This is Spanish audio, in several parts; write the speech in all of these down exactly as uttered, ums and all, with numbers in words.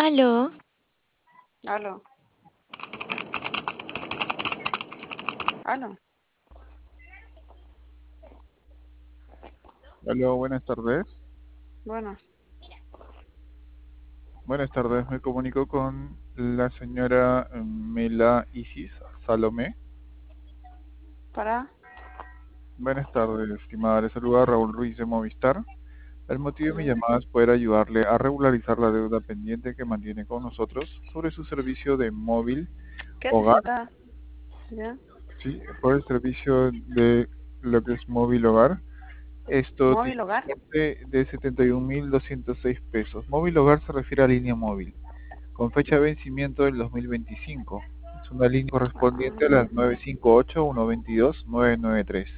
Aló, Aló, aló. Hola, buenas tardes. Bueno, Buenas tardes, me comunico con la señora eh, Mela Isis Salomé. para. Buenas tardes, estimada. Le saluda Raúl Ruiz de Movistar. El motivo de mi ¿Ya? llamada es poder ayudarle a regularizar la deuda pendiente que mantiene con nosotros sobre su servicio de móvil ¿Qué hogar, necesita? ¿Ya? ¿sí? Por el servicio de lo que es móvil hogar. Esto tiene ¿Móvil un hogar? importe de setenta y un mil doscientos seis pesos. Móvil hogar se refiere a línea móvil, con fecha de vencimiento del dos mil veinticinco. Es una línea correspondiente a Ah, las nueve cinco ocho, uno veintidós, nueve nueve tres.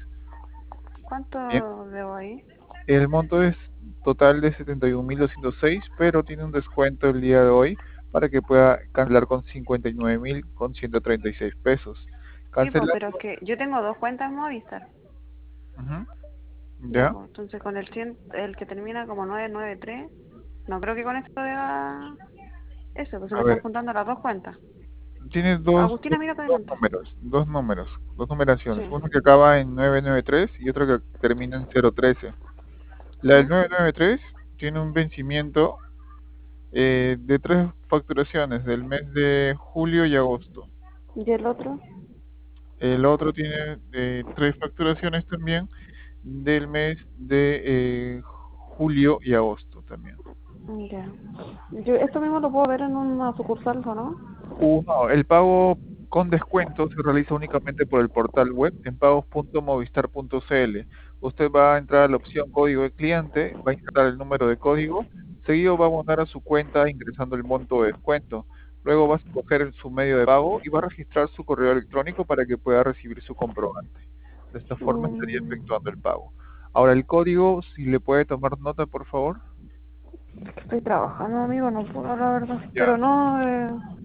Bien, ¿cuánto debo ahí? el monto es total de setenta y un mil doscientos seis, pero tiene un descuento el día de hoy para que pueda cancelar con cincuenta y nueve mil con ciento treinta y seis pesos. Sí, pues, pero es Cancelando, que yo tengo dos cuentas Movistar. ujú, Ya, ya, pues, entonces con el cien, el que termina como nueve nueve tres, no creo que con esto deba eso, pues se me a están ver, juntando las dos cuentas. tienes dos, Agustina, dos, mira para dos adelante. números, dos números, dos numeraciones, Sí, uno que acaba en nueve nueve tres y otro que termina en cero trece. La del ¿ya? nueve nueve tres tiene un vencimiento eh, de tres facturaciones del mes de julio y agosto. ¿Y el otro? El otro tiene eh, tres facturaciones también del mes de eh, julio y agosto también. Ya. Yo esto mismo lo puedo ver en una sucursal, ¿o no? Uno, el pago con descuento se realiza únicamente por el portal web en pagos punto movistar punto cl. Usted va a entrar a la opción código de cliente, va a ingresar el número de código, seguido va a abonar a su cuenta ingresando el monto de descuento. Luego va a escoger su medio de pago y va a registrar su correo electrónico para que pueda recibir su comprobante. De esta forma estaría Mm, efectuando el pago. Ahora el código, si le puede tomar nota, por favor. estoy trabajando, amigo, no puedo, la verdad. Ya. Pero no.